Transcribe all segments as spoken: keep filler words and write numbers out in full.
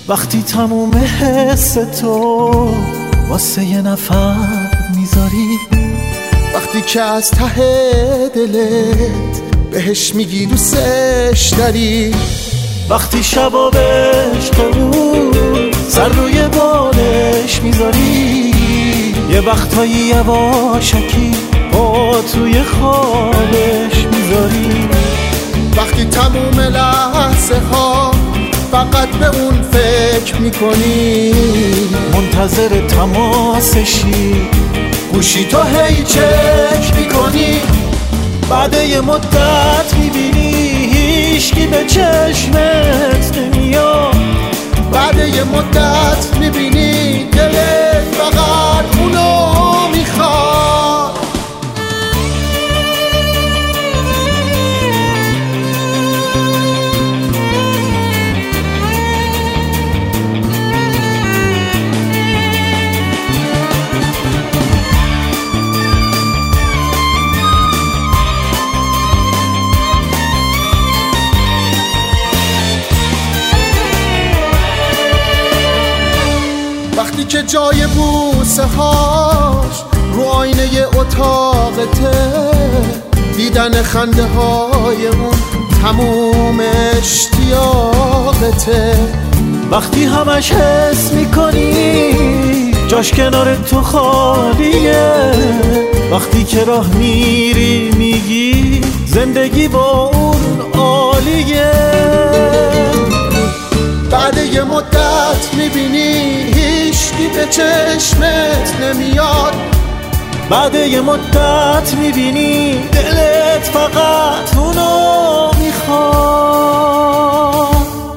وقتی تموم حس تو واسه یه نفر میذاری، وقتی که از ته دلت بهش میگی دوستش داری، وقتی شبا بهش قبول سر روی بالش میذاری، یه وقتایی یواشکی با توی خوابش میذاری، وقتی تموم لحظه ها فقط به اون فکر میکنی، منتظر تماسشی گوشی تو هی چک میکنی، بعد یه مدت میبینی هیچکی به چشمت نمیاد، بعد یه مدت میبینی دلت فقط اونو میخواد. وقتی که جای بوسه هاش رو آینه اتاقته، دیدن خنده های اون تموم اشتیاقته، وقتی همش حس میکنی جاش کنار تو خالیه، وقتی که راه میری میگی زندگی با اون عالیه، بعد یه مدت میبینی هیچکی به چشمت نمیاد، بعد یه مدت میبینی دلت فقط اونو میخواد.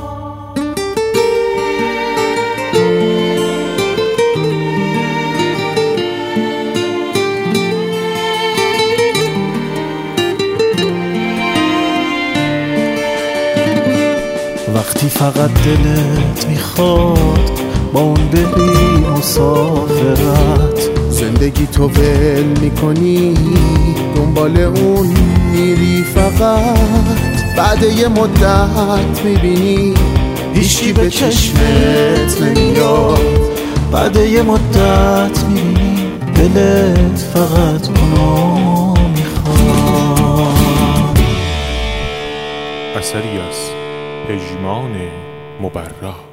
وقتی فقط دلت میخواد با اون بری مسافرت، زندگی تو ول میکنی دنبال اون میری فقط، بعد یه مدت میبینی هیچکی به چشمت نمیاد، بعد یه مدت میبینی دلت فقط اونو میخواد. اثری از پژمان مبرا.